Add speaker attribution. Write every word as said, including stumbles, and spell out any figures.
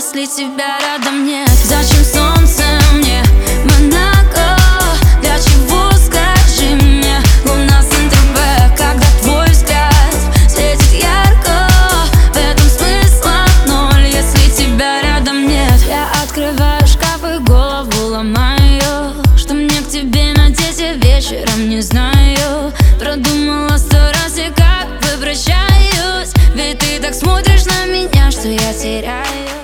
Speaker 1: если тебя рядом нет? Зачем солнце мне, Монако? Для чего, скажи мне, луна Сент-Тропе, когда твой взгляд светит ярко? В этом смысла ноль, если тебя рядом нет. Я открываю шкаф и голову ломаю, что мне к тебе надеть я вечером не знаю. Продумала сто раз и как бы прощаюсь, ведь ты так смотришь на меня, что я теряю.